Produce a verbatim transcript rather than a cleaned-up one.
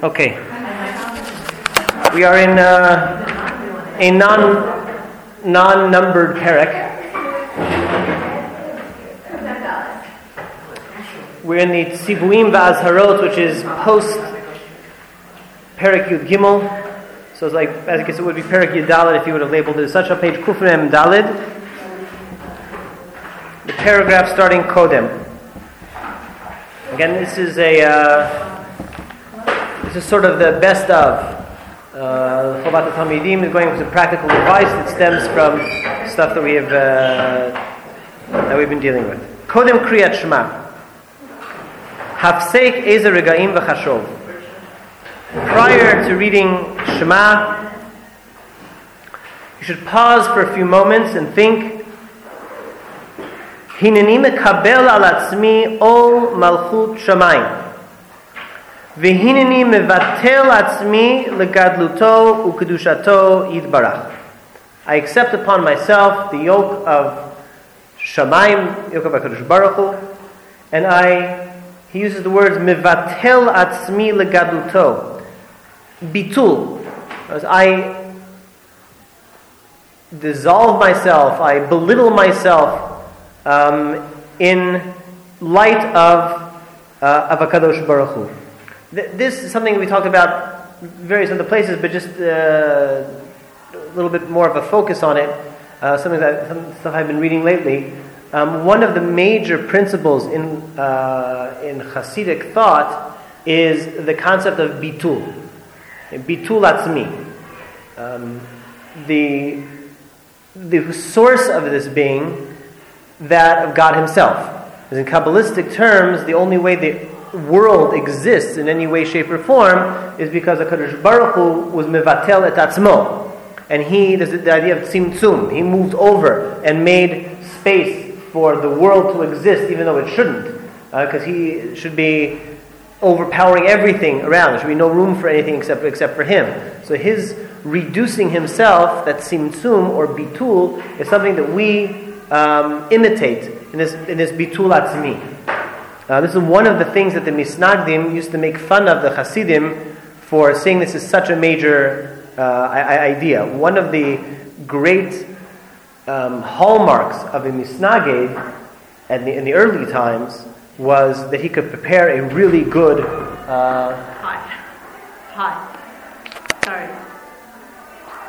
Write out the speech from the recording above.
Okay. We are in uh, a non, non-numbered parak. We're in the Tzivuim V'Azharot, which is post Parak Yud Gimel. So it's like, I guess it would be Parak Yud Daled if you would have labeled it as such. On page Kufrem Daled, the paragraph starting Kodem. Again, this is a uh, this is sort of the best of. Uh, Chovat HaTalmidim is going with some practical advice that stems from stuff that we have uh, that we've been dealing with. Kodem Kriyat Shema. Hafseik Ezer Regaim V'Chashov. Prior to reading Shema, you should pause for a few moments and think. Hineni mekabel al atzmi ol malchut shamayim. V'hineni mevatel atzmi legadluto ukedushato yitbarach. I accept upon myself the yoke of Shamayim, yoke of HaKadosh Baruch Hu, and I. He uses the words mevatel atzmi legadluto, bitul. As I dissolve myself, I belittle myself um, in light of uh, of HaKadosh Baruch Hu. Th- this is something we talked about various other places, but just uh, a little bit more of a focus on it. Uh, something that some stuff I've been reading lately. Um, one of the major principles in uh, in Hasidic thought is the concept of bitul, bitul atzmi. Um, the the source of this being that of God Himself. As in Kabbalistic terms, the only way the world exists in any way, shape, or form is because HaKadosh Baruch Hu was mevatel et atzmo, and He, there's the idea of tzimtzum. He moved over and made space for the world to exist, even though it shouldn't, because uh, He should be overpowering everything around. There should be no room for anything except except for Him. So His reducing Himself, that tzimtzum or bitul, is something that we um, imitate in this in this bitul atzmi. Uh, this is one of the things that the Misnagdim used to make fun of the Hasidim for saying this is such a major uh, idea. One of the great Um, hallmarks of a misnaged in the, in the early times was that he could prepare a really good uh, pie. Pie.